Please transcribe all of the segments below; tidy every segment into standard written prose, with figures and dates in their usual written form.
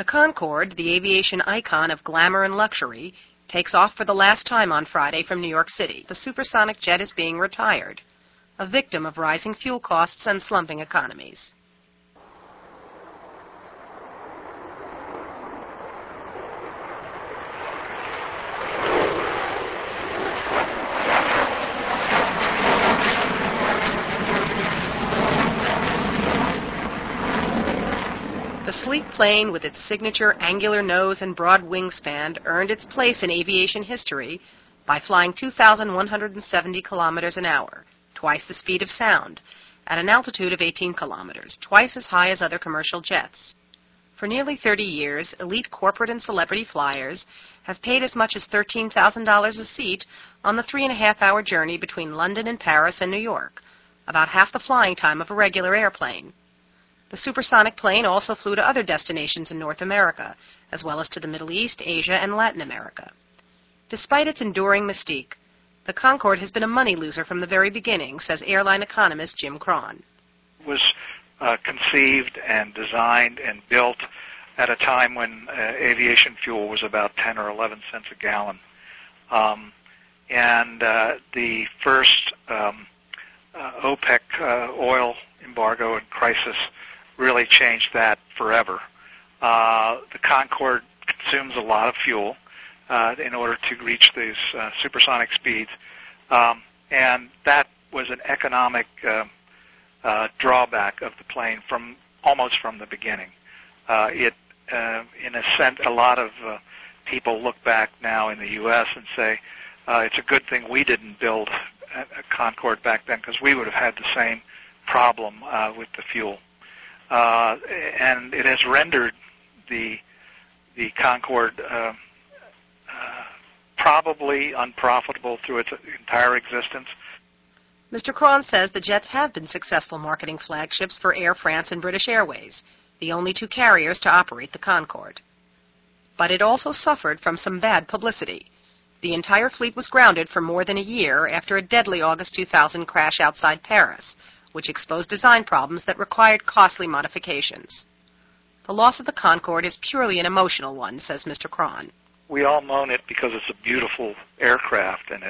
The Concorde, the aviation icon of glamour and luxury, takes off for the last time on Friday from New York City. The supersonic jet is being retired, a victim of rising fuel costs and slumping economies. The sleek plane, with its signature angular nose and broad wingspan, earned its place in aviation history by flying 2,170 kilometers an hour, twice the speed of sound, at an altitude of 18 kilometers, twice as high as other commercial jets. For nearly 30 years, elite corporate and celebrity flyers have paid as much as $13,000 a seat on the 3.5-hour journey between London and Paris and New York, about half the flying time of a regular airplane. The supersonic plane also flew to other destinations in North America, as well as to the Middle East, Asia, and Latin America. Despite its enduring mystique, the Concorde has been a money loser from the very beginning, says airline economist Jim Cron. It was conceived and designed and built at a time when aviation fuel was about 10 or 11 cents a gallon. The first OPEC oil embargo and crisis really changed that forever. The Concorde consumes a lot of fuel in order to reach these supersonic speeds, and that was an economic drawback of the plane almost from the beginning. In a sense, a lot of people look back now in the U.S. and say it's a good thing we didn't build a Concorde back then, because we would have had the same problem with the fuel. And it has rendered the Concorde probably unprofitable through its entire existence. Mr. Cron says the jets have been successful marketing flagships for Air France and British Airways, the only two carriers to operate the Concorde. But it also suffered from some bad publicity. The entire fleet was grounded for more than a year after a deadly August 2000 crash outside Paris, which exposed design problems that required costly modifications. The loss of the Concorde is purely an emotional one, says Mr. Cron. We all moan it because it's a beautiful aircraft, and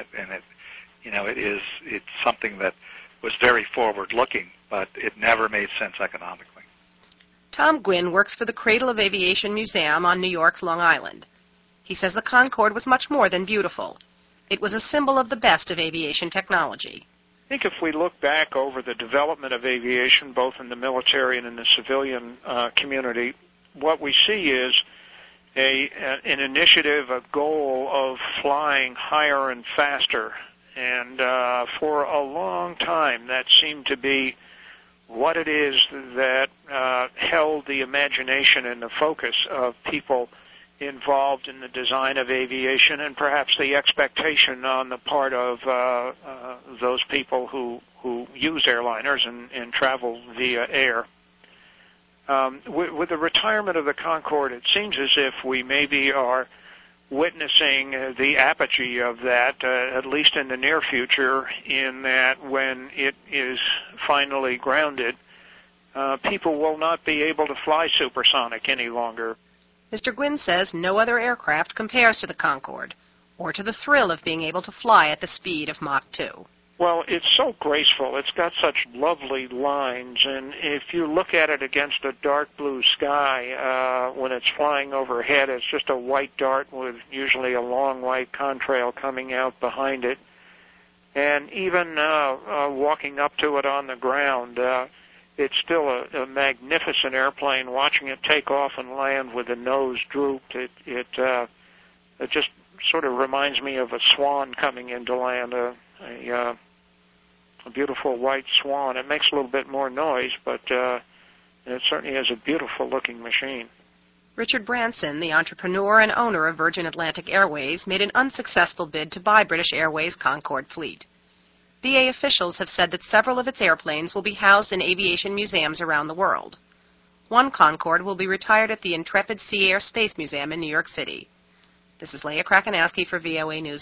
it's something that was very forward-looking, but it never made sense economically. Tom Gwynn works for the Cradle of Aviation Museum on New York's Long Island. He says the Concorde was much more than beautiful. It was a symbol of the best of aviation technology. I think if we look back over the development of aviation, both in the military and in the civilian community, what we see is an initiative, a goal of flying higher and faster. And for a long time, that seemed to be what it is that held the imagination and the focus of people involved in the design of aviation, and perhaps the expectation on the part of those people who use airliners and travel via air. With the retirement of the Concorde, it seems as if we maybe are witnessing the apogee of that, at least in the near future, in that when it is finally grounded, people will not be able to fly supersonic any longer. Mr. Gwynn says no other aircraft compares to the Concorde, or to the thrill of being able to fly at the speed of Mach 2. Well, it's so graceful. It's got such lovely lines, and if you look at it against a dark blue sky, when it's flying overhead, it's just a white dart with usually a long white contrail coming out behind it. And even walking up to it on the ground, it's still a magnificent airplane. Watching it take off and land with the nose drooped, it just sort of reminds me of a swan coming into land, a beautiful white swan. It makes a little bit more noise, but it certainly is a beautiful-looking machine. Richard Branson, the entrepreneur and owner of Virgin Atlantic Airways, made an unsuccessful bid to buy British Airways' Concorde fleet. BA officials have said that several of its airplanes will be housed in aviation museums around the world. One Concorde will be retired at the Intrepid Sea Air Space Museum in New York City. This is Leah Krakanowski for VOA News.